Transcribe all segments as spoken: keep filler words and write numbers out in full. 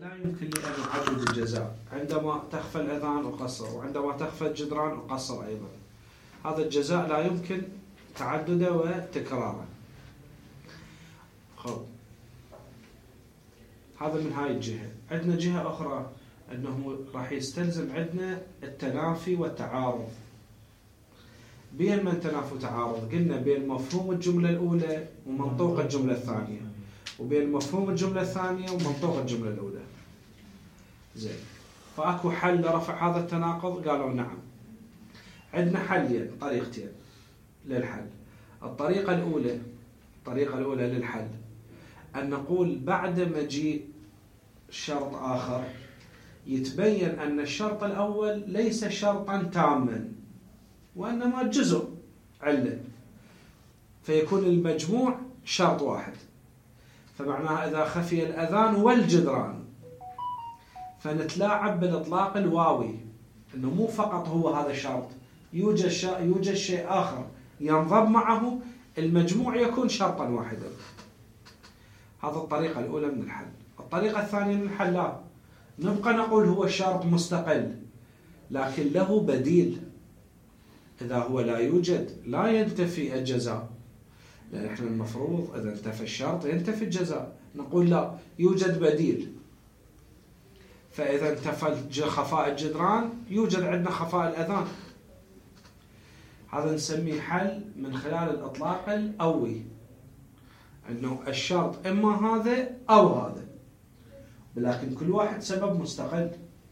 لا يمكن لي أن أعدد الجزاء. عندما تخفى الأذان أقصر، وعندما تخفى الجدران أقصر أيضا. هذا الجزاء لا يمكن تعدده وتكراره. خب. هذا من هاي الجهة. عندنا جهة أخرى أنه راح يستلزم عندنا التنافي والتعارض. بين من تنافي وتعارض؟ قلنا بين مفهوم الجملة الأولى ومنطوق الجملة الثانية، وبين مفهوم الجملة الثانية ومنطوق الجملة الأولى. زين. فأكو حل لرفع هذا التناقض؟ قالوا نعم. عندنا حلين، طريقتين للحل. الطريقة الأولى الطريقة الأولى للحل أن نقول بعد مجيء شرط آخر يتبين أن الشرط الأول ليس شرطا تاما وإنما جزء علة، فيكون المجموع شرط واحد. فمعناها إذا خفي الأذان والجدران فنتلاعب بالإطلاق الواوي، إنه مو فقط هو هذا الشرط، يوجد شا... يوجد شيء آخر ينضم معه، المجموع يكون شرطا واحدا. هذا الطريقة الأولى من الحل. الطريقة الثانية من الحل لا، نبقى نقول هو شرط مستقل لكن له بديل. إذا هو لا يوجد لا ينتفي الجزاء، لأن إحنا المفروض إذا انتفى الشرط ينتفي الجزاء. نقول لا، يوجد بديل. فإذا انتفى خفاء الجدران يوجد عندنا خفاء الأذان. هذا نسميه حل من خلال الإطلاق الأوي، أنه الشرط إما هذا أو هذا، لكن كل واحد سبب مستقل.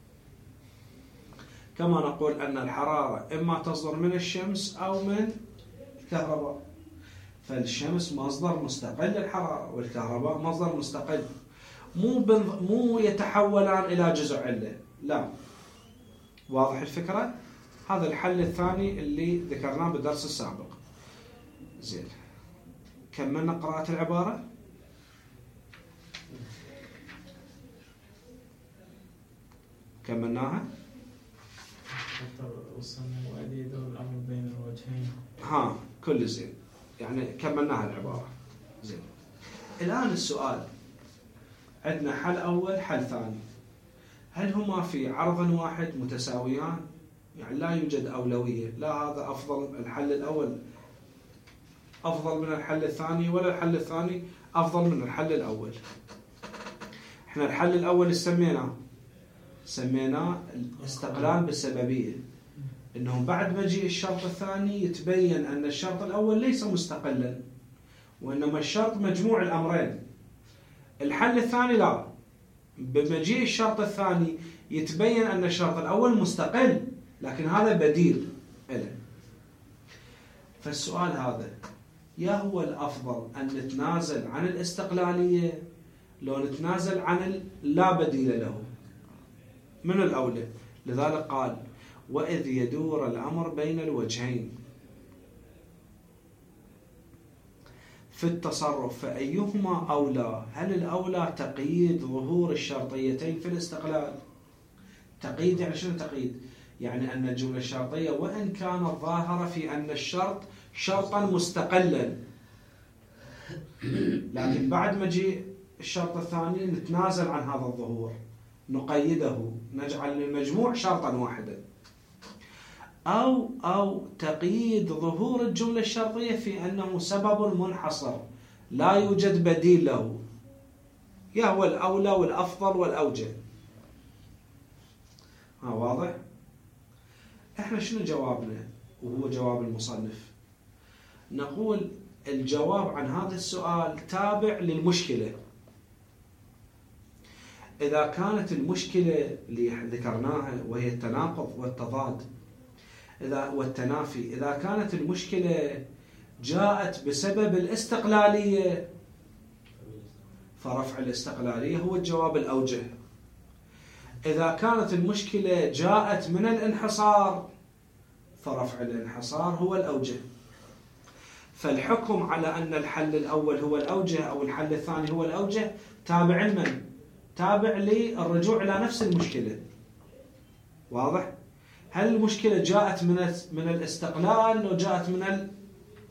كما نقول أن الحرارة إما تصدر من الشمس أو من الكهرباء، فالشمس مصدر مستقل للحرارة والكهرباء مصدر مستقل، مو بنظ... مو يتحولان إلى جزء علة، لا. واضح الفكرة؟ هذا الحل الثاني اللي ذكرناه بالدرس السابق. زين، كملنا قراءة العبارة. كملناها. وصلنا وأدي يدور الأمر بين الوجهين. ها كل زين، يعني كملناها العبارة. زين. الآن السؤال، عندنا حل أول حل ثاني، هل هما في عرض واحد متساويان؟ يعني لا يوجد أولوية، لا هذا أفضل، الحل الأول أفضل من الحل الثاني، ولا الحل الثاني أفضل من الحل الأول. إحنا الحل الأول سميناه سميناه الاستقلال بالسببية، إنه بعد مجيء الشرط الثاني يتبين أن الشرط الأول ليس مستقلا، وإنما الشرط مجموع الأمرين. الحل الثاني لا، بمجيء الشرط الثاني يتبين أن الشرط الأول مستقل لكن هذا بديل له. فالسؤال هذا، يا هو الأفضل أن نتنازل عن الاستقلالية لو نتنازل عن اللا بديل له؟ من الأولى؟ لذلك قال وإذ يدور الأمر بين الوجهين في التصرف فأيهما أولى؟ هل الأولى تقييد ظهور الشرطيتين في الاستقلال؟ تقييد يعني شنو تقييد؟ يعني أن الجملة الشرطية وإن كانت ظاهرة في أن الشرط شرطا مستقلا، لكن بعد مجيء الشرط الثاني نتنازل عن هذا الظهور، نقيده، نجعل المجموع شرطا واحدا. أو أو تقييد ظهور الجملة الشرطية في أنه سبب منحصر لا يوجد بديل له. يا هو الأولى والأفضل والأوجه؟ ها واضح؟ إحنا شنو جوابنا وهو جواب المصنف؟ نقول الجواب عن هذا السؤال تابع للمشكلة. إذا كانت المشكلة اللي ذكرناها وهي التناقض والتضاد إذا والتنافي، إذا كانت المشكلة جاءت بسبب الاستقلالية فرفع الاستقلالية هو الجواب الأوجه. إذا كانت المشكلة جاءت من الانحصار فرفع الانحصار هو الأوجه. فالحكم على أن الحل الأول هو الأوجه أو الحل الثاني هو الأوجه تابع لمن؟ تابع للرجوع إلى نفس المشكلة. واضح؟ هل المشكلة جاءت من من الاستقلال أو جاءت من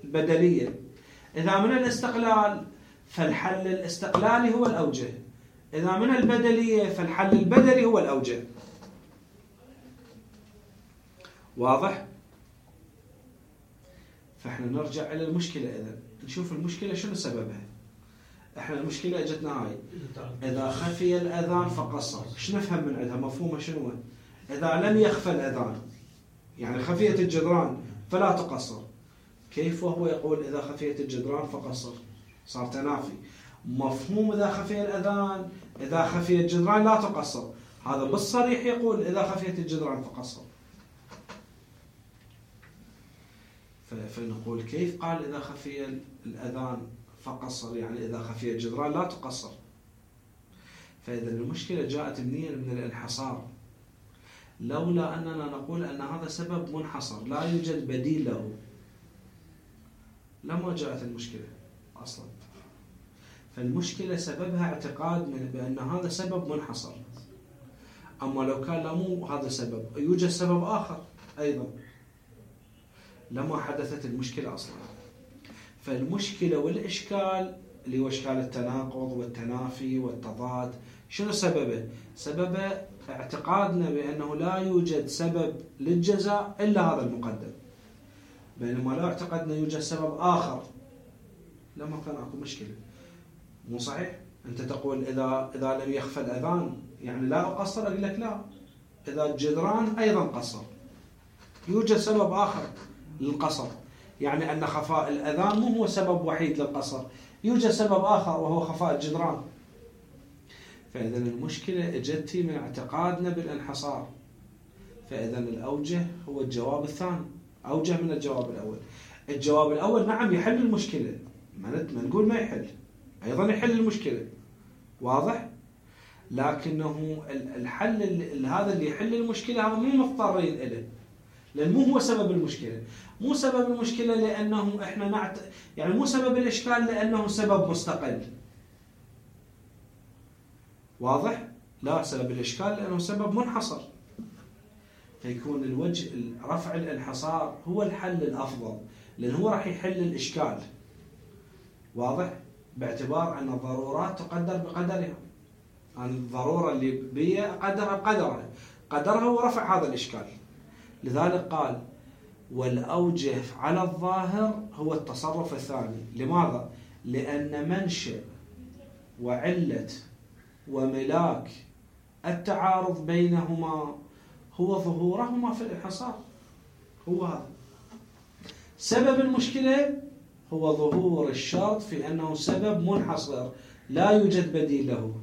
البدلية؟ إذا من الاستقلال فالحل الاستقلالي هو الأوجه، إذا من البدلية فالحل البدلي هو الأوجه. واضح؟ فإحنا نرجع إلى المشكلة. إذا نشوف المشكلة شنو سببها. إحنا المشكلة أجتنا هاي، إذا خفي الأذان فقصر. إيش نفهم من عندها؟ مفهومها شنو؟ إذا لم يخفى الأذان يعني خفية الجدران فلا تقصر. كيف وهو يقول إذا خفيت الجدران فقصر؟ صار تنافي. مفهوم إذا خفي الأذان، إذا خفي الجدران لا تقصر، هذا بالصريح يقول إذا خفيت الجدران فقصر. فنقول كيف قال إذا خفي الأذان فقصر؟ يعني إذا خفي الجدران لا تقصر. فإذا المشكلة جاءت منين؟ من الانحصار. لولا أننا نقول أن هذا سبب منحصر لا يوجد بديل له لما جاءت المشكلة أصلا. فالمشكلة سببها اعتقاد من بأن هذا سبب منحصر. أما لو كان لا مو هذا سبب، يوجد سبب آخر أيضا، لما حدثت المشكلة أصلا. فالمشكلة والإشكال اللي هو إشكال التناقض والتنافي والتضاد، شنو سببه؟ سببه اعتقادنا بأنه لا يوجد سبب للجزاء إلا هذا المقدم، بينما لو اعتقدنا يوجد سبب آخر لما كان أكو مشكلة. مو صحيح؟ أنت تقول إذا إذا لم يخفى الأذان يعني لا أقصر، أقول لك لا، إذا الجدران أيضا قصر، يوجد سبب آخر للقصر. يعني أن خفاء الأذان مو هو سبب وحيد للقصر، يوجد سبب آخر وهو خفاء الجدران. فإذا المشكلة اجتي من اعتقادنا بالانحصار. فإذا الأوجه هو الجواب الثاني، أوجه من الجواب الأول. الجواب الأول نعم يحل المشكلة، ما نقول ما يحل، أيضا يحل المشكلة. واضح؟ لكنه الحل هذا اللي يحل المشكلة هذا مو مضطرين إليه، لأن مو هو سبب المشكلة. مو سبب المشكلة لأنه إحنا نعت... يعني مو سبب الإشكال لأنه سبب مستقل. واضح؟ لا، سبب الإشكال لأنه سبب منحصر. فيكون الوجه رفع الانحصار هو الحل الأفضل، لأنه هو راح يحل الإشكال. واضح؟ باعتبار أن الضرورات تقدر بقدرها، أن الضرورة اللي بي قدرها بقدرها، قدرها ورفع هذا الإشكال. لذلك قال والأوجه على الظاهر هو التصرف الثاني. لماذا؟ لأن منشأ وعلة وملاك التعارض بينهما هو ظهورهما في الانحصار. هو هذا سبب المشكلة، هو ظهور الشرط في أنه سبب منحصر لا يوجد بديل له،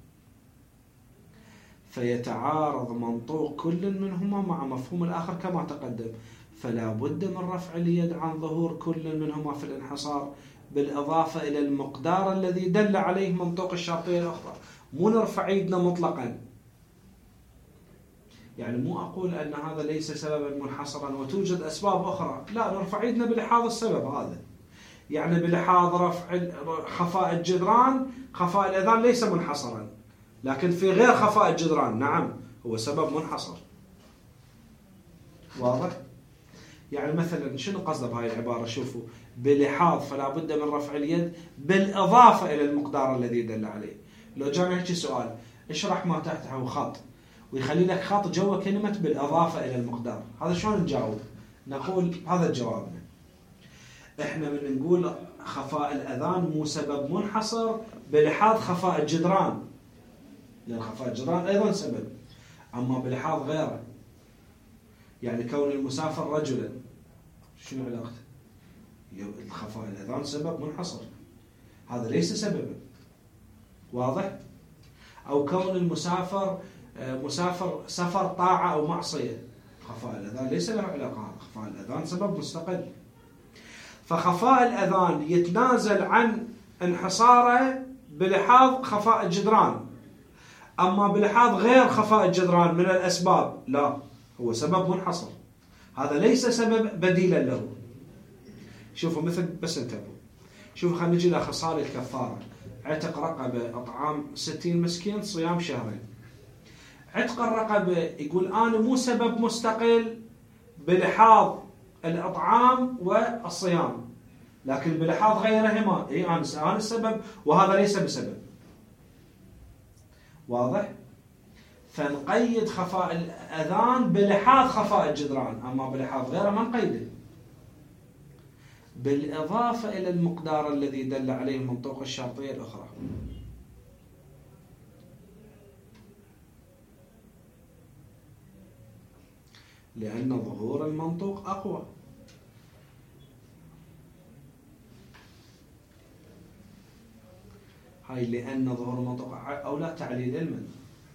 فيتعارض منطوق كل منهما مع مفهوم الآخر كما تقدم. فلا بد من رفع اليد عن ظهور كل منهما في الانحصار، بالإضافة إلى المقدار الذي دل عليه منطوق الشرطية الأخرى. مو نرفع يدنا مطلقا، يعني مو أقول أن هذا ليس سببا منحصرا وتوجد أسباب أخرى، لا، نرفع يدنا بلحاظ السبب هذا. يعني بلحاظ رفع خفاء الجدران، خفاء الأذان ليس منحصرا، لكن في غير خفاء الجدران نعم هو سبب منحصر. واضح؟ يعني مثلا شنو قصده بهاي العبارة؟ شوفوا، بلحاظ فلا بد من رفع اليد بالإضافة إلى المقدار الذي دل عليه. لو جانا هيك سؤال اشرح ما تحته خط، ويخلي لك خط جوا كلمة بالإضافة إلى المقدار، هذا شلون نجاوب؟ نقول هذا جوابنا. احنا من نقول خفاء الأذان مو سبب منحصر بلحاظ خفاء الجدران، لأن خفاء الجدران أيضا سبب، أما بلحاظ غيره. يعني كون المسافر رجلا شنو علاقته؟ خفاء الأذان سبب منحصر، هذا ليس سببا. واضح؟ أو كون المسافر مسافر سفر طاعة أو معصية، خفاء الأذان ليس له علاقة، خفاء الأذان سبب مستقل. فخفاء الأذان يتنازل عن انحصاره بلحاظ خفاء الجدران، أما بلحاظ غير خفاء الجدران من الأسباب لا، هو سبب منحصر، هذا ليس سبب بديلا له. شوفوا مثل بس انتبهوا، شوفوا خلينا نجي لخصال الكفارة. عتق رقبة، أطعام ستين مسكين، صيام شهرين. عتق الرقبة يقول أنا مو سبب مستقل بلحاظ الأطعام والصيام، لكن بلحاظ غيرهما إيه أنا السبب وهذا ليس بسبب. واضح؟ فنقيد خفاء الأذان بلحاظ خفاء الجدران، أما بلحاظ غيره ما نقيده، بالإضافة إلى المقدار الذي دل عليه المنطوق الشرطية الأخرى. لأن ظهور المنطوق أقوى. هاي لأن ظهور المنطوق أو لا تعليل المن،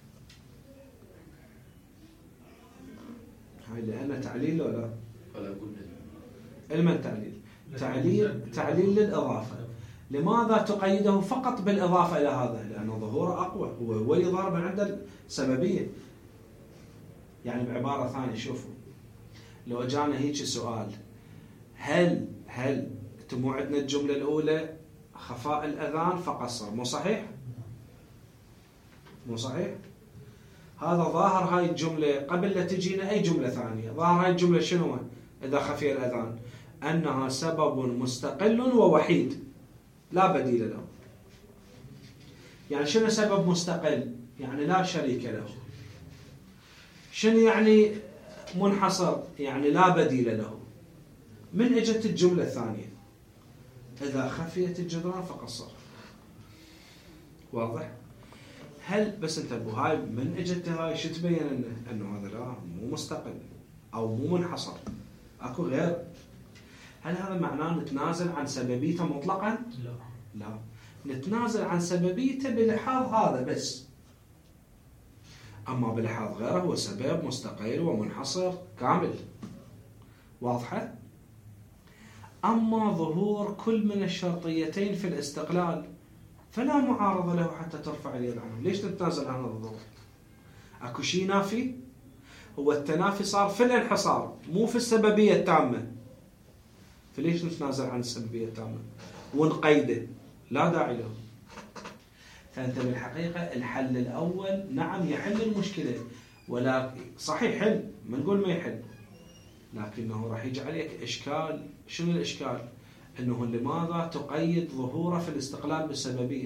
هاي لأن تعليل ولا المن تعليل تعليل تعليل للإضافة. لماذا تقيده فقط بالإضافة إلى هذا؟ لأن ظهوره أقوى، هو هو اللي ظهر من عند السببية. يعني بعبارة ثانية، شوفوا لو أجانا هيك سؤال، هل هل انتم مو عندنا الجملة الأولى خفاء الأذان فقصر، مو صحيح؟ مو صحيح؟ هذا ظاهر هاي الجملة قبل لا تجينا أي جملة ثانية، ظاهر هاي الجملة شنو إذا خفي الأذان؟ أنها سبب مستقل ووحيد لا بديل له. يعني شنو سبب مستقل؟ يعني لا شريك له. شنو يعني منحصر؟ يعني لا بديل له. من اجت الجملة الثانية إذا خفيت الجدران فقصر. واضح؟ هل بس انتبهوا، هاي من اجت هاي شو تبين انه انه هذا لا مو مستقل او مو منحصر، اكو غير. هل هذا معناه نتنازل عن سببيته مطلقا؟ لا لا، نتنازل عن سببيته بلحاظ هذا بس، اما بلحاظ غيره هو سبب مستقل ومنحصر كامل. واضحه؟ اما ظهور كل من الشرطيتين في الاستقلال فلا معارضة له حتى ترفع اليد عنه. ليش تتنازل عن الظهور؟ اكو شيء نافي؟ هو التنافي صار في الانحصار مو في السببية التامة، فليش نتنازل عن السببية التامة ونقيده؟ لا داعي له. فأنت بالحقيقة الحل الأول نعم يحل المشكلة، ولكن صحيح حل، ما نقول ما يحل، لكنه راح يجي عليك إشكال. شنو الإشكال؟ أنه لماذا تقيد ظهوره في الاستقلال بالسببية؟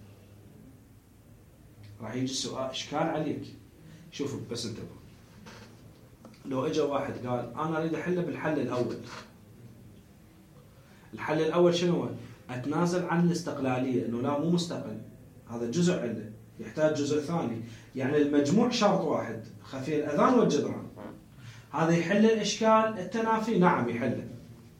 راح يجي السؤال إشكال عليك. شوفوا بس انتبهوا، لو اجى واحد قال أنا أريد أحله بالحل الأول، الحل الأول شنو هو؟ أتنازل عن الاستقلالية، أنه لا مو مستقل، هذا جزء عنده يحتاج جزء ثاني، يعني المجموع شرط واحد، خفي الأذان والجدران. هذا يحل الإشكال التنافي؟ نعم يحله.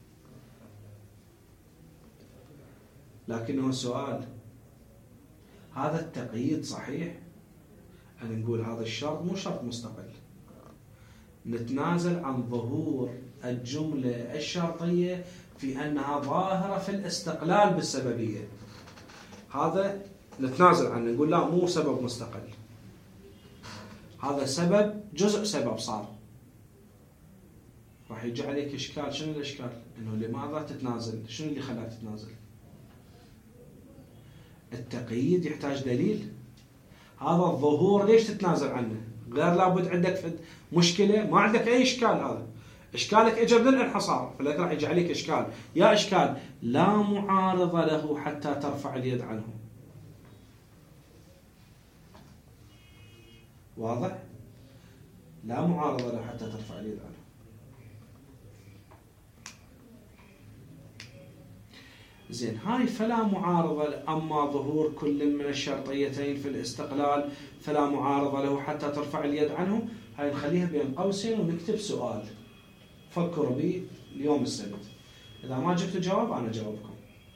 لكنه السؤال هذا التقييد صحيح؟ أن نقول هذا الشرط مو شرط مستقل، نتنازل عن ظهور الجملة الشرطية في أنها ظاهرة في الاستقلال بالسببية، هذا نتنازل عنه، نقول لا مو سبب مستقل، هذا سبب جزء سبب صار. راح يجي عليك إشكال. شنو الإشكال؟ إنه لماذا تتنازل؟ شنو اللي خلاك تتنازل؟ التقييد يحتاج دليل. هذا الظهور ليش تتنازل عنه؟ غير لابد عندك مشكلة، ما عندك أي إشكال. هذا إشكالك إجا من الانحصار، فلذلك راح يجي عليك إشكال. يا إشكال لا معارضة له حتى ترفع اليد عنه. واضح؟ لا معارضة له حتى ترفع اليد عنه. زين، هاي فلا معارضة. أما ظهور كل من الشرطيتين في الاستقلال فلا معارضة له حتى ترفع اليد عنه. هاي نخليها بين قوسين ونكتب سؤال فكروا به اليوم السبت، إذا ما جبتوا جواب أنا جاوبكم.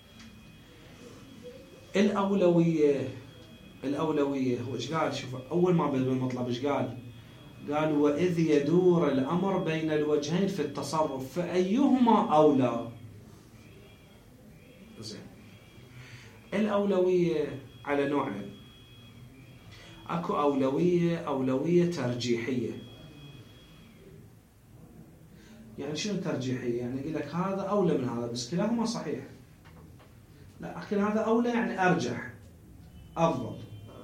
الأولوية الأولوية هو إيش قال؟ شوف أول ما بدأ بالمطلب إيش قال؟ قال وإذ يدور الأمر بين الوجهين في التصرف فأيهما أولى. زين، الأولوية على نوعين. أكو أولوية أولوية ترجيحية. يعني شنو ترجيحية؟ يعني يقول لك هذا أولى من هذا بس كلاهما صحيح. لا، أكل هذا أولى يعني أرجح أفضل.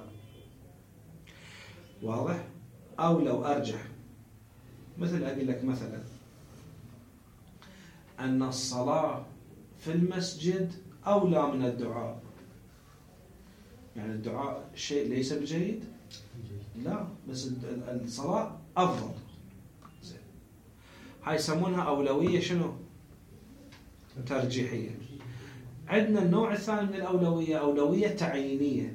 واضح؟ أولى وأرجح. مثل أقول لك مثلا أن الصلاة في المسجد أولى من الدعاء. يعني الدعاء شيء ليس بجيد؟ لا بس الصلاة أفضل. زين هاي يسمونها أولوية شنو؟ ترجيحية. عندنا النوع الثاني من الأولوية أولوية تعيينية.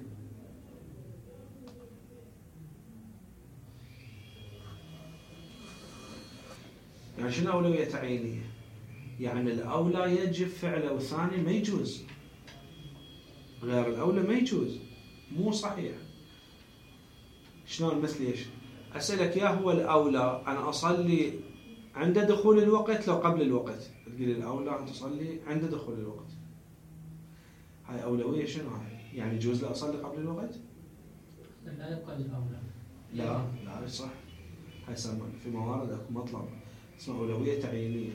يعني شنو أولوية تعيينية؟ يعني الأولى يجب فعله والثاني ما يجوز، غير الأولى ما يجوز، مو صحيح. شلون؟ مثل ايش؟ أسألك يا هو الأولى أنا أصلي عند دخول الوقت لو قبل الوقت؟ تقول الأولى أن تصلي عند دخول الوقت. هاي أولوية شنو هاي؟ يعني يجوز لي أصلي قبل الوقت؟ لا يبقى للأولى. لا لا صح. هاي يسمى في موارد أكو مطلب اسمها أولوية تعيينية.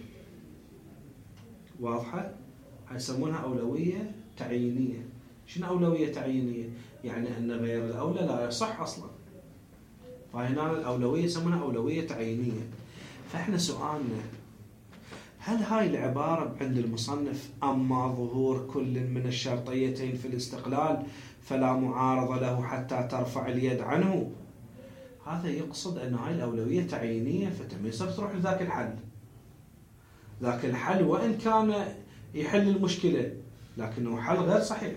واضحة؟ هاي يسمونها أولوية تعيينية. شنو أولوية تعيينية؟ يعني أن غير الأولى لا يصح أصلا. فهنا الأولوية يسمونها أولوية تعيينية. فإحنا سؤالنا هل هاي العبارة عند المصنف أما ظهور كل من الشرطيتين في الاستقلال فلا معارضة له حتى ترفع اليد عنه، هذا يقصد أن هاي الأولوية تعيينية فتم يصير تروح لذاك الحل. ذاك الحل وإن كان يحل المشكلة لكنه حل غير صحيح.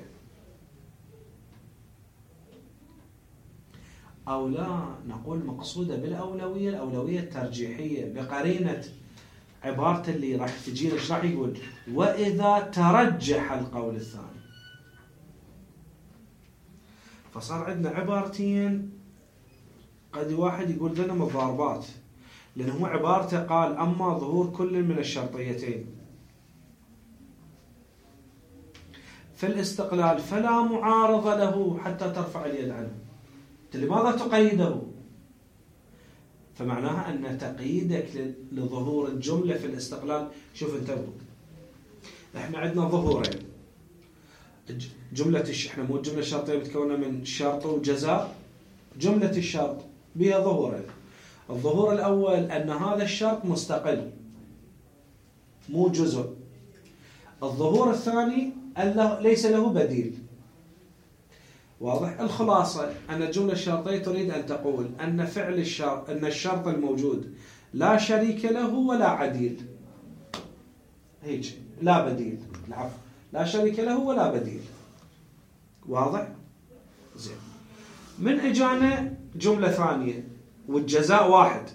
أو لا نقول مقصودة بالأولوية الأولوية الترجيحية بقرينة عبارة اللي راح تجينا ايش راح يقول؟ وإذا ترجح القول الثاني. فصار عندنا عبارتين قد واحد يقول ذنب مضاربات، لأن هو عبارته قال أما ظهور كل من الشرطيتين في الاستقلال فلا معارضة له حتى ترفع اليد عنه. لماذا تقيده؟ فمعناها أن تقييدك لظهور الجملة في الاستقلال، شوف انتبهوا احنا عندنا ظهورين. جملة الش... احنا مو الجملة الشرطية متكونة من شرط وجزاء. جملة الشرط بها ظهورين. الظهور الأول أن هذا الشرط مستقل مو جزء. الظهور الثاني أن ليس له بديل. واضح؟ الخلاصة أن الجملة الشرطية تريد أن تقول أن فعل الشرط أن الشرط الموجود لا شريك له ولا عديل. هيك لا بديل. العفو لا شريك له ولا بديل. واضح؟ زين. من إجانا جملة ثانية والجزاء واحد.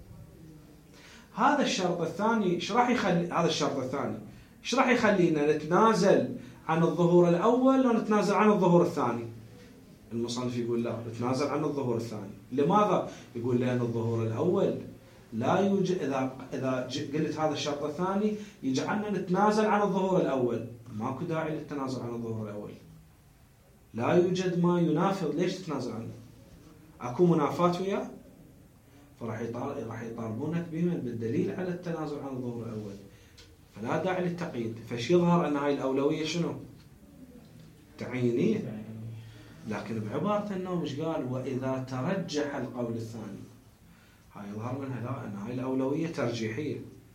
هذا الشرط الثاني ايش راح يخلي هذا الشرط الثاني ايش راح يخلينا نتنازل عن الظهور الأول ونتنازل عن الظهور الثاني؟ المصنف يقول لا نتنازل عن الظهور الثاني. لماذا؟ يقول لأن الظهور الأول لا يوجد. إذا إذا قلت هذا الشرط الثاني يجعلنا نتنازل عن الظهور الأول، ماكو داعي للتنازل عن الظهور الأول. لا يوجد ما ينافض، ليش تتنازل عنه؟ أكو منافاة وياه؟ فراح يطالب راح يطالبونك بمن بالدليل على التنازل عن الظهور الأول. فلا داعي للتقييد. فش يظهر أن هاي الأولوية شنو؟ تعيينية. لكن بعبارة أنه مش قال وإذا ترجح القول الثاني، هاي يظهر منها لا أن هاي الأولوية ترجيحية.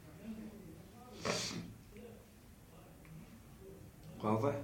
واضح؟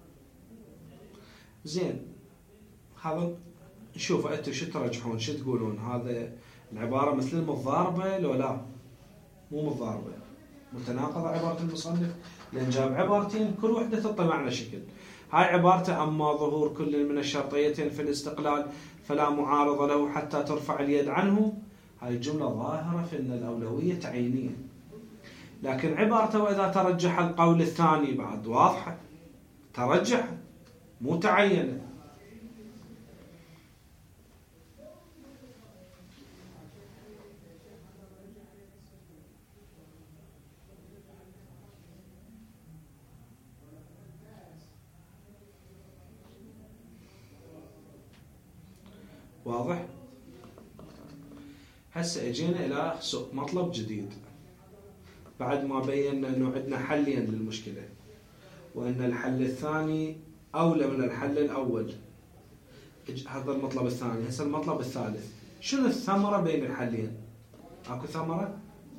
زين. هذا نشوف أنتوا شو ترجحون، شو تقولون؟ هذا العبارة مثل المضاربة لو لا؟ مو مضاربة، متناقضة عبارة المصنف، لأن جاب عبارتين كل وحدة تعطي معنى شكل. هاي عبارته أما ظهور كل من الشرطيتين في الاستقلال فلا معارضة له حتى ترفع اليد عنه. هاي الجملة ظاهرة في أن الأولوية تعيينية. لكن عبارته وإذا ترجح القول الثاني بعد واضحة، ترجح مو تعين. واضح؟ هسه اجينا الى مطلب جديد بعد ما بينا انه عندنا حلين للمشكله، وان الحل الثاني اولى من الحل الاول. هذا المطلب الثاني. هسه المطلب الثالث، شنو الثمره بين الحلين؟ اكو ثمره؟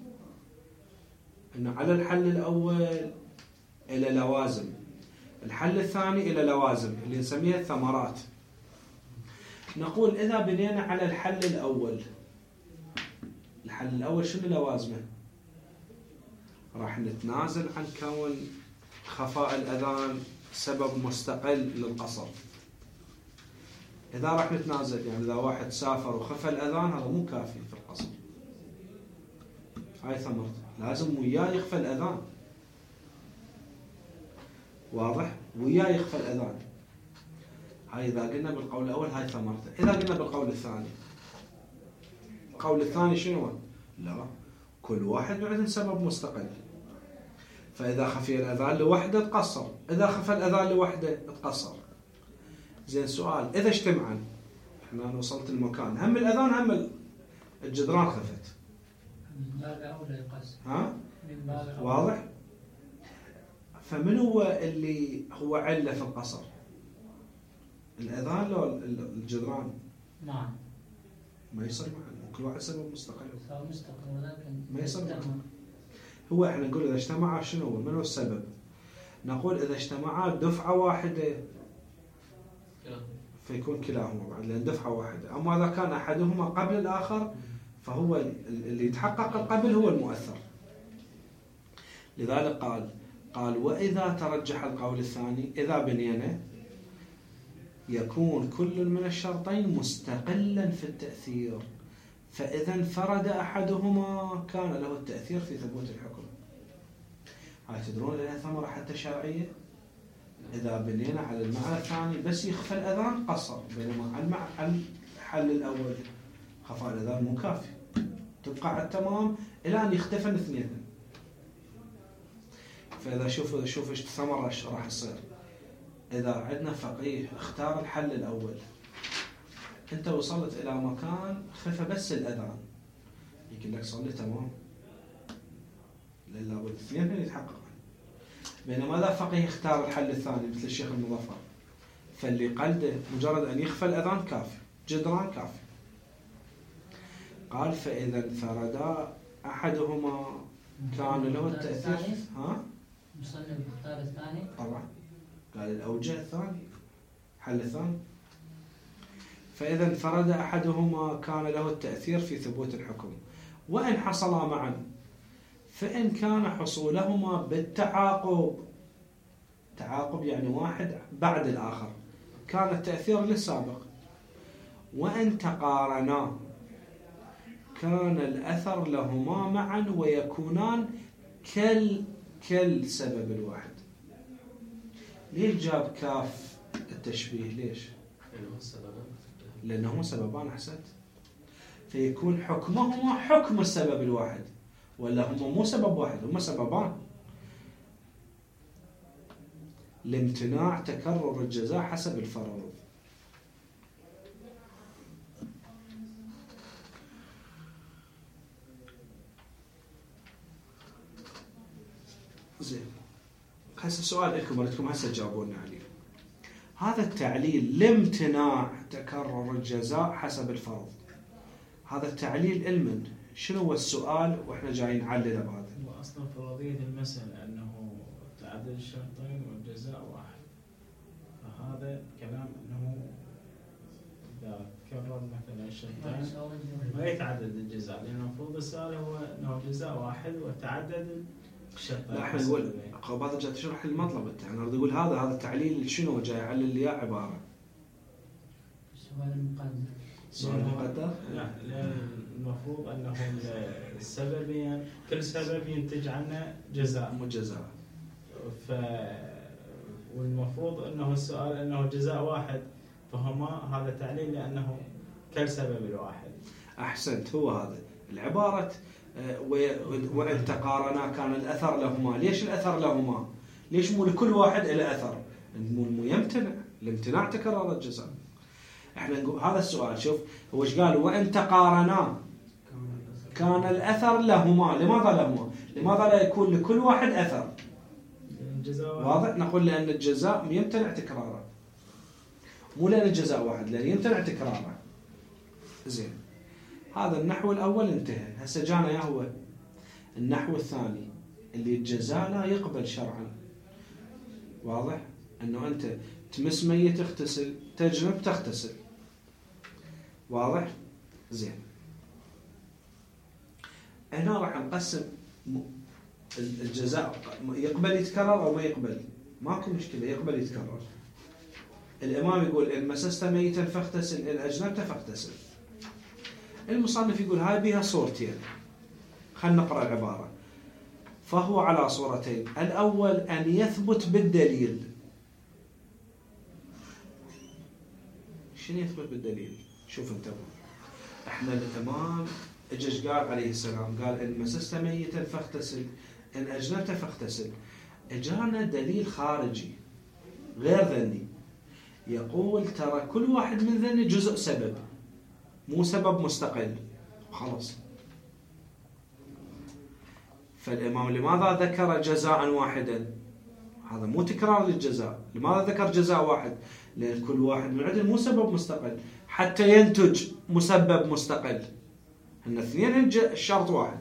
انه على الحل الاول الى لوازم، الحل الثاني الى لوازم اللي نسميها الثمرات. نقول إذا بنينا على الحل الأول، الحل الأول شنو لوازمه؟ راح نتنازل عن كون خفاء الأذان سبب مستقل للقصر. إذا راح نتنازل يعني إذا واحد سافر وخفى الأذان هذا مو كافي في القصر، هاي ثمرته، لازم وياه يخفى الأذان. واضح؟ وياه يخفى الأذان. هاي إذا قلنا بالقول الأول هاي ثمرته. إذا قلنا بالقول الثاني، القول الثاني شنو؟ لا، كل واحد عنده سبب مستقل، فإذا خفي الأذان لوحده تقصر، إذا خفى الأذان لوحده تقصر. زين سؤال، إذا اجتمعن، إحنا وصلت المكان هم الأذان هم الجدران خفت، من باب أولى يقصر. ها؟ من باب أولى. واضح؟ فمن هو اللي هو علة في القصر؟ الأذان لو الجدران؟ نعم. ما يصير معنا، كل واحد سبب مستقل. سواء مستقل ولكن ما يصير يجتمع. هو احنا نقول إذا اجتمعا شنو هو؟ من هو السبب؟ نقول إذا اجتمعا دفعة واحدة فيكون كلاهما بعد، لأن دفعة واحدة. أما إذا كان أحدهما قبل الآخر فهو اللي يتحقق القبل هو المؤثر. لذلك قال قال وإذا ترجح القول الثاني، إذا بنينا يكون كل من الشرطين مستقلا في التأثير، فإذا انفرد أحدهما كان له التأثير في ثبوت الحكم. هاي تدرون لها ثمرة حتى شرعية. إذا بنينا على المعنى الثاني بس يخفى الأذان قصر، بينما على الحل الأول خفاء الأذان مو كافي، تبقى على التمام إلى أن يختفى الاثنين. فإذا شوفوا شوف ايش الثمرة ايش راح تصير. إذا عندنا فقيه اختار الحل الأول، أنت وصلت إلى مكان خفى بس الأذان، يقول لك صلي تمام، لأن الاثنين يتحققون. بينما إذا فقيه اختار الحل الثاني مثل الشيخ المظفر، فاللي قلده مجرد أن يخفى الأذان كافي، جدران كافي. قال فإذا انفردا أحدهما كان له التأثير. ها؟ مصنف اختار الثاني؟ طبعا قال الأوجه الثاني، حل الثاني. فإذا انفرد أحدهما كان له التأثير في ثبوت الحكم، وإن حصلا معا فإن كان حصولهما بالتعاقب، تعاقب يعني واحد بعد الآخر، كان التأثير للسابق. وإن تقارنا كان الأثر لهما معا ويكونان كل كل سبب الواحد. ليش جاب كاف التشبيه؟ ليش؟ لأنهما سببان. أحسنت. فيكون حكمهما حكم السبب الواحد، ولا هما مو سبب واحد، هما سببان. لامتناع تكرر الجزاء حسب الفرض. زين، هسه سؤال لكم ردكم هسه تجاوبونا عليه. هذا التعليل لامتناع تكرر الجزاء حسب الفرض، هذا التعليل علما شنو هو السؤال واحنا جايين نعلله بهذا؟ هو اصلا فرضيه المساله انه تعدد الشرطين والجزاء واحد، فهذا كلام انه اذا تكرر مثلا الشرطين ما يتعدد الجزاء، لان المفروض السؤال هو انه جزاء واحد وتعدد الشرطين. لا احنا نقول هذا جاي تشرح المطلب انت، انا اريد اقول هذا هذا التعليل شنو جاي يعلل لي عباره. السؤال المقدر. السؤال المقدر؟ لا، لأن المفروض انه السببين كل سبب ينتج عنه جزاء. مو جزاء. ف والمفروض انه السؤال انه جزاء واحد، فهما هذا تعليل لانه كل سبب الواحد. احسنت، هو هذا العباره. وإن تقارنا كان الأثر لهما. ليش الأثر لهما؟ ليش مو لكل واحد إلى أثر؟ مو يمتنع، الامتناع تكرر الجزاء. احنا نقول هذا السؤال. شوف هو ايش قال؟ وإن تقارنا كان الأثر لهما. لماذا لهما؟ لماذا لا يكون لكل واحد أثر؟ واضح؟ نقول لأن الجزاء يمتنع تكراره، مو لأن الجزاء واحد، لأن يمتنع تكراره. زين، هذا النحو الأول انتهى. هسه جانا يا هو النحو الثاني اللي الجزاء لا يقبل شرعا. واضح؟ أنه أنت تمس ميت تغتسل، تجنب تغتسل. واضح؟ زين. هنا راح نقسم الجزاء، يقبل يتكرر أو ما يقبل، ماكو مشكلة، يقبل يتكرر. الإمام يقول إن مسست ميتا فاغتسل، إن أجنبت فاغتسل. المصنف يقول هاي بها صورتين، خلينا نقرأ العبارة. فهو على صورتين، الأول أن يثبت بالدليل. شنو يثبت بالدليل؟ شوف انتبه، احنا الإمام اجش قال عليه السلام، قال إن مسست ميتا فاغتسل، إن أجنبت فاغتسل. اجانا دليل خارجي غير ذني يقول ترى كل واحد من ذني جزء سبب، مو سبب مستقل، خلاص. فالإمام لماذا ذكر جزاء واحدا؟ هذا مو تكرار للجزاء. لماذا ذكر جزاء واحد؟ لأن كل واحد من عندهم مو سبب مستقل حتى ينتج مسبب مستقل. هن اثنين الشرط واحد.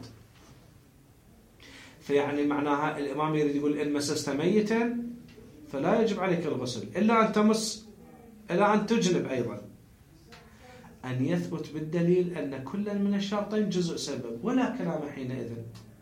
فيعني معناها الإمام يريد يقول إن مسست ميتا فلا يجب عليك الغسل إلا أن تمس، إلا أن تجنب أيضا. أن يثبت بالدليل أن كل من الشرطين جزء سبب، ولا كلام حينئذ.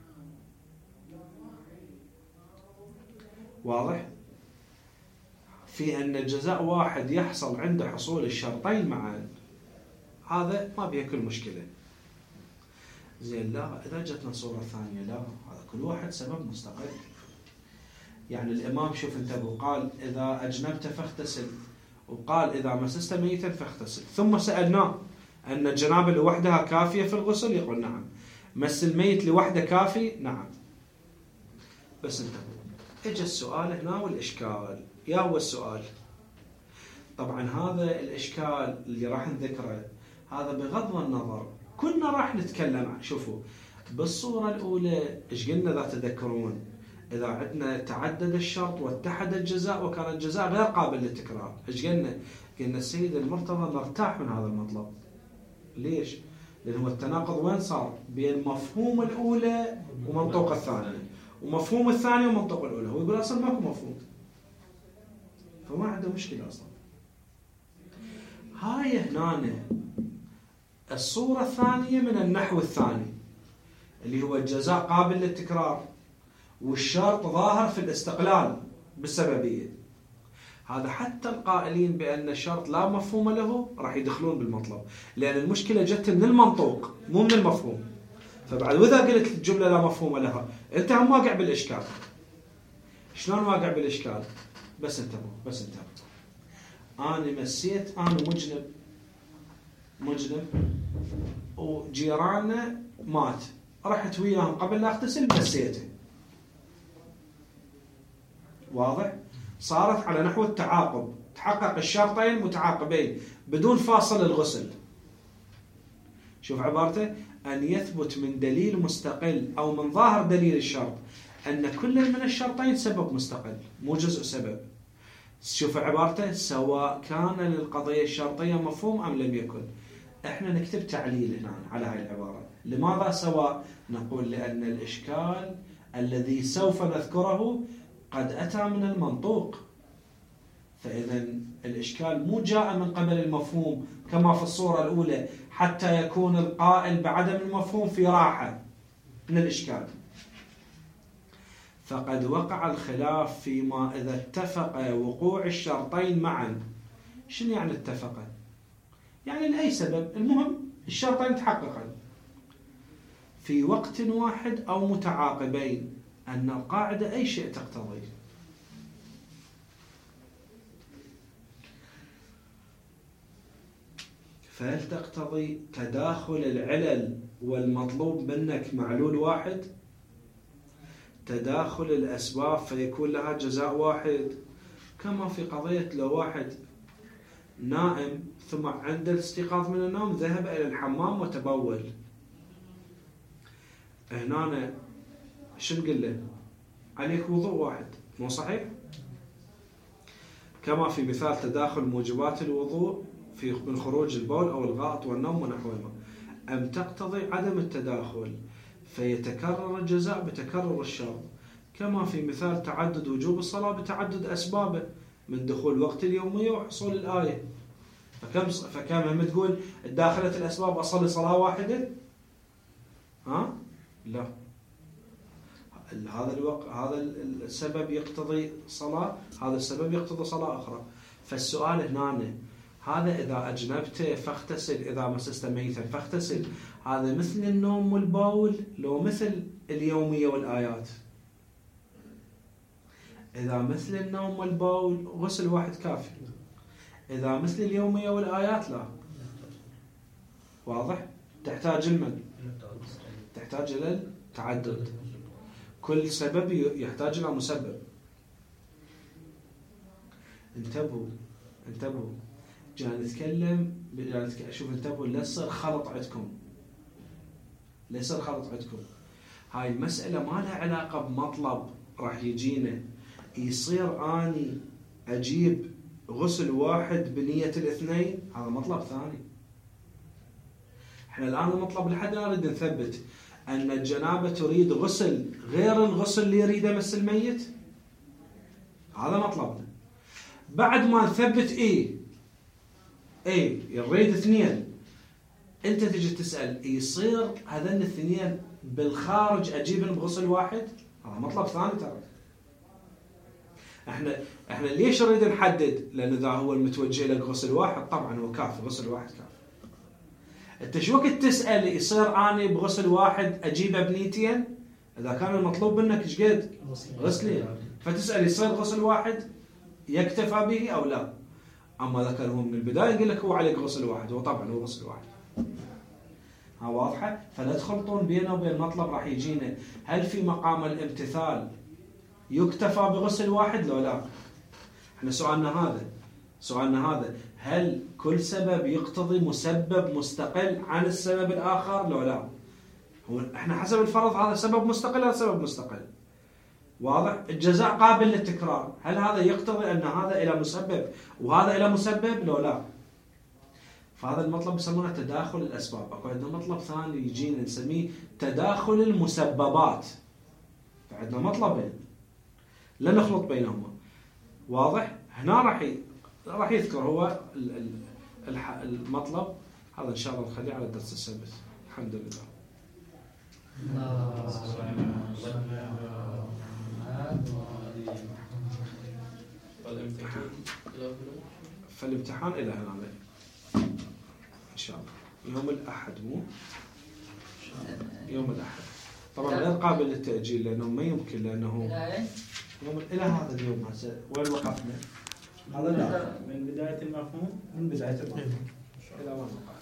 واضح؟ في أن الجزاء واحد يحصل عند حصول الشرطين معا، هذا ما بيه كل مشكلة. زين. لا، إذا جتنا صورة ثانية، لا، هذا كل واحد سبب مستقل. يعني الإمام شوف انتبه، قال إذا أجنبت فاغتسل، وقال إذا مسست ميتا فاغتسل، ثم سألناه أن الجنابة لوحدها كافية في الغسل، يقول نعم. مس الميت لوحده كافي؟ نعم. بس انتبهوا، اجى السؤال هنا والإشكال. يا هو السؤال؟ طبعا هذا الإشكال اللي راح نذكره هذا بغض النظر كنا راح نتكلم عن. شوفوا بالصورة الأولى إيش قلنا إذا تذكرون؟ إذا عندنا تعدد الشرط واتحد الجزاء وكان الجزاء غير قابل للتكرار، إيش قلنا؟ قلنا السيد المرتضى نرتاح من هذا المطلب. ليش؟ لأن هو التناقض وين صار؟ بين مفهوم الأولى ومنطوق الثانية، ومفهوم الثانية ومنطوق الأولى. هو يقول أصلا ماكو مفهوم، فما عنده مشكلة أصلا. هاي هنا الصورة الثانية من النحو الثاني اللي هو الجزاء قابل للتكرار والشرط ظاهر في الاستقلال بالسببية. هذا حتى القائلين بأن الشرط لا مفهوم له راح يدخلون بالمطلب، لأن المشكلة جت من المنطوق مو من المفهوم. فبعد وإذا قلت الجملة لا مفهوم لها، أنت هم واقع بالإشكال. شلون واقع بالإشكال؟ بس انتبهوا، بس انتبهوا. أنا مسيت، أنا مجنب مجنب وجيراننا مات، رحت وياهم قبل لا اغتسل مسيته. واضح؟ صارت على نحو التعاقب، تحقق الشرطين متعاقبين بدون فاصل الغسل. شوف عبارته، أن يثبت من دليل مستقل أو من ظاهر دليل الشرط أن كل من الشرطين سبب مستقل مو جزء سبب. شوف عبارته، سواء كان للقضية الشرطية مفهوم أم لم يكن. احنا نكتب تعليل هنا على هاي العبارة. لماذا سواء؟ نقول لأن الإشكال الذي سوف نذكره قد أتى من المنطوق، فإذا الإشكال مو جاء من قبل المفهوم كما في الصورة الأولى حتى يكون القائل بعدم المفهوم في راحة من الإشكال. فقد وقع الخلاف فيما إذا اتفق وقوع الشرطين معا. شنو يعني اتفق؟ يعني لأي سبب، المهم الشرطين تحققا في وقت واحد أو متعاقبين، أن القاعدة أي شيء تقتضي. فهل تقتضي تداخل العلل والمطلوب منك معلول واحد؟ تداخل الأسباب فيكون لها جزاء واحد، كما في قضية لو واحد نائم ثم عند الاستيقاظ من النوم ذهب إلى الحمام وتبول، هنا شو نقول له؟ عليك وضوء واحد، مو صحيح؟ كما في مثال تداخل موجبات الوضوء في من خروج البول أو الغائط والنوم ونحوهما. أم تقتضي عدم التداخل فيتكرر الجزاء بتكرر الشرط، كما في مثال تعدد وجوب الصلاة بتعدد أسبابه من دخول وقت اليومية وحصول الآية. فكم فكم هم تقول داخلة الأسباب أصلي صلاة واحدة؟ ها؟ لا. هذا الوقت هذا السبب يقتضي صلاة، هذا السبب يقتضي صلاة أخرى. فالسؤال هنا هذا إذا أجنبته فاغتسل، إذا مسست ميتا فاغتسل، هذا مثل النوم والبول لو مثل اليومية والآيات؟ إذا مثل النوم والبول غسل واحد كافي، إذا مثل اليومية والآيات لا. واضح؟ تحتاج المن تحتاج إلى التعدد، كل سبب يحتاج إلى مسبب. انتبهوا انتبهوا جاي نتكلم شوف انتبهوا لا يصير خلط عندكم، لا يصير خلط عندكم. هاي المسألة ما لها علاقة بمطلب راح يجينا يصير اني اجيب غسل واحد بنية الاثنين، هذا مطلب ثاني. احنا الان المطلب اللي حد نريد نثبت ان الجنابة تريد غسل غير الغسل اللي يريد مس الميت، هذا مطلبنا. بعد ما نثبت ايه ايه يريد اثنين، انت تجي تسأل يصير هذين الاثنين بالخارج اجيبهم بغسل واحد، هذا مطلب ثاني ترى. احنا احنا ليش نريد نحدد؟ لان اذا هو المتوجه لك غسل واحد طبعا هو كافي، غسل واحد كافي. انت شو وقت تسأل يصير اني بغسل واحد اجيبه بنيتين؟ اذا كان المطلوب منك ايش قد؟ غسلين، فتسأل يصير غسل واحد يكتفى به او لا. اما اذا كان هو من البدايه يقول لك هو عليك غسل واحد، هو طبعا هو غسل واحد. ها واضحه؟ فلا تخلطون بينه وبين المطلب راح يجينا هل في مقام الامتثال يكتفى بغسل واحد لو لا. احنا سؤالنا هذا سؤالنا هذا هل كل سبب يقتضي مسبب مستقل عن السبب الاخر لو لا؟ هو احنا حسب الفرض هذا سبب مستقل هذا سبب مستقل. واضح؟ الجزاء قابل للتكرار، هل هذا يقتضي ان هذا الى مسبب وهذا الى مسبب لو لا؟ فهذا المطلب يسمونه تداخل الاسباب. اكو عندنا مطلب ثاني يجينا نسميه تداخل المسببات. فعندنا مطلبين لا نخلط بينهما. واضح؟ هنا راح ي... راح يذكر هو ال... ال... المطلب هذا ان شاء الله نخليه على الدرس السادس. الحمد لله. فالامتحان إلى هنا إن شاء الله يوم الأحد، مو يوم الأحد طبعا غير قابل للتأجيل لأنه ما يمكن، لأنه يوم إلى هذا اليوم. هسه وين وقفنا؟ هذا من بداية المفهوم من بداية المفهوم إلى وين وقفنا؟